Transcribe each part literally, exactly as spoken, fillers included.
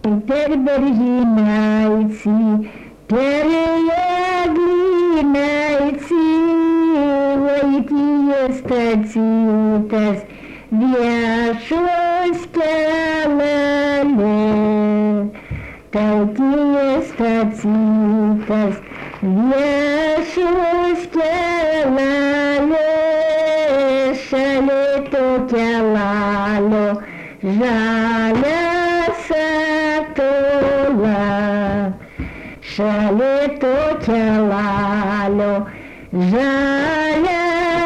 per beržinaici, per eglynaici, vaikyje stacytas viešos kelelė. Taukyje stacytas viešos kelelė, šalia to kelalio žalia satula, šalia to kelalio žalia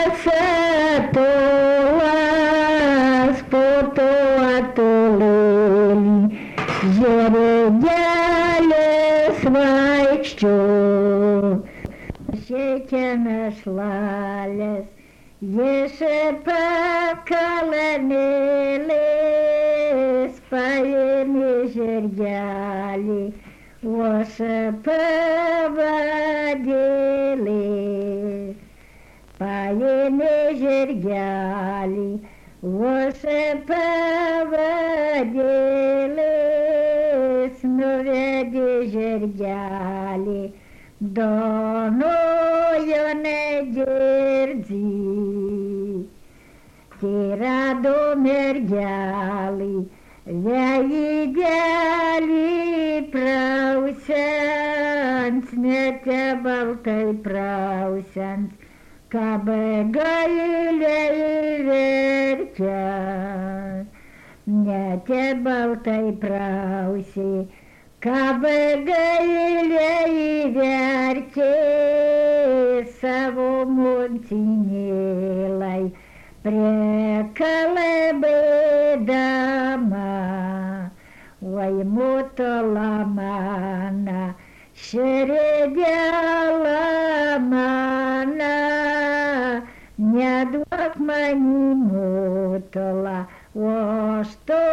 satula, po to atolėlį žeregelės vaikščio. Siekia našlalės, jėse pakalanėlės, paėmė žirgelį, vose pavadėlės. Paėmė žirgelį, vose pavadėlės, nuvedė žirgelį, donojo negirdzi. Tai rado mergelį, veidelį prausiant, nete baltai prausiant, kaba gailiai verkia. Nete baltai prausi, kaba gailiai verkia, savo motinėlai prikalbėdama. Oi motola mana, širdėla mana, neduok mani motola, o aš to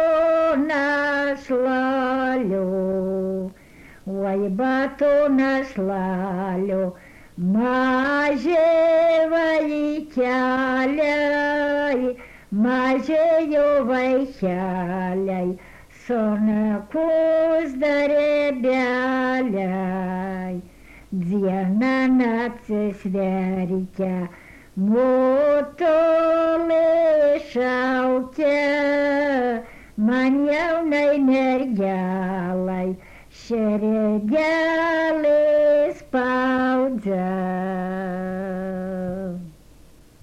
našlalio. Oi bato našlalio, mažė vaikeliai, mažė jo vaikeliai, sonakus darebeliai. Dieną naktis verkia, motolė šaukia, man jaunai mergelei.